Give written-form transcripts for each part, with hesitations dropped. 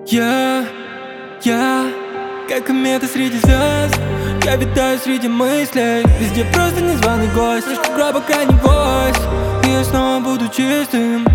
Я, как комета среди звезд. Я витаю среди мыслей. Везде просто незваный гость. Слишком глубоко не гвоздь. И я снова буду чистым,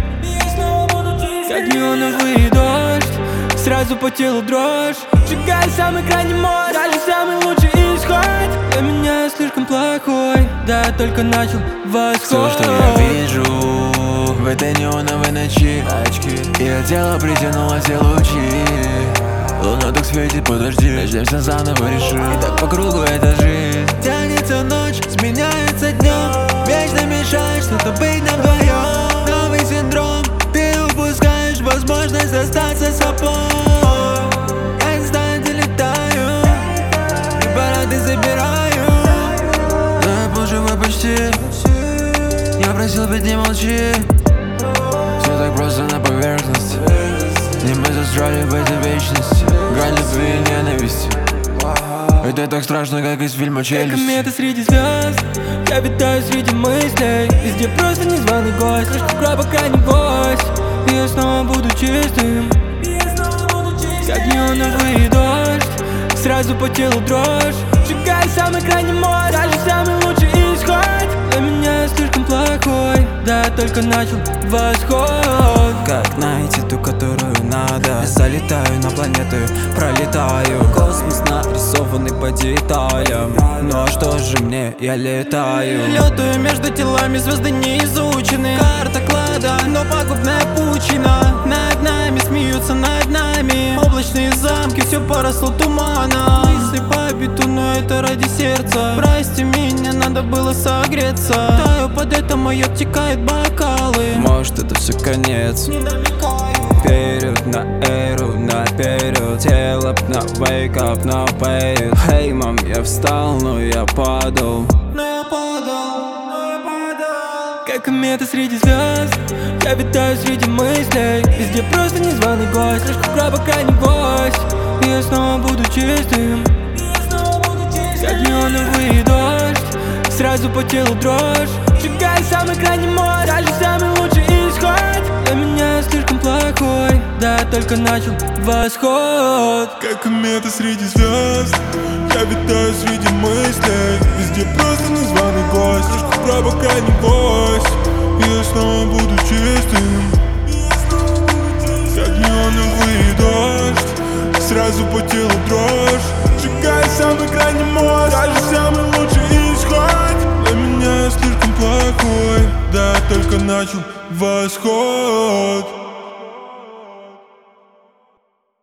как неоновый дождь. Сразу по телу дрожь. Сжигая самый крайний мой, даже самый лучший исход. Для меня я слишком плохой. Да, я только начал восход. Все, что я вижу в этой неоновой ночи, очки, и от тела притянуло все лучи. Луна так светит, подожди, начнемся заново, решим. И так по кругу эта жизнь. Тянется ночь, сменяется днем. Вечно мешает что-то быть на вдвоем. Новый синдром, ты упускаешь возможность остаться собой. Я инстанте летаю, препараты забираю, но я полживой почти. Я просил быть, не молчи. Все так просто на поверхности. Не мы застряли в этой вечности. Грань любви и ненависти. Это так страшно, как из фильма «Челюсть». Как комета среди звезд. Я витаю среди мыслей. Везде просто незваный гость. Слишком глубоко не гвоздь. И я снова буду чистым, как неоновый дождь. Сразу по телу дрожь. Сжигая самый крайний мой, даже самый лучший исход. Для меня я слишком плохой. Да, я только начал восход. Как найти ту, которую надо? Я залетаю на планеты, пролетаю. Космос нарисованный по деталям. Ну а что же мне, я летаю. Летаю между телами, звезды не изучены. Карта клада, но пагубная пучина. Над нами смеются, над нами облачные замки, все поросло туманом. Мысли по бетону, это ради сердца. Прости меня, надо было согреться. Таю под это мое, обтекают бокалы. Может это все конец. Не намекаю. Вперед на эру, наперед. Тело на wake up, на paid. Hey, мам, я встал, но я падал. Как комета среди звезд. Я витаю среди мыслей. Везде просто незваный гость. Слишком глубоко не гвоздь. И я снова буду чистым, как неоновый дождь. Сразу по телу дрожь. Сжигая самый крайний мой, даже самый лучший исход. Для меня я слишком плохой. Да, я только начал восход. Как комета среди звезд. Я витаю среди мыслей. Везде просто незваный гость. Слишком глубоко не гвоздь. И я снова буду чистым, как неоновый дождь. Сразу по телу дрожь. Сжигая самый крайний мой, даже самый лучший исход. Для меня я слишком плохой. Да, я только начал восход.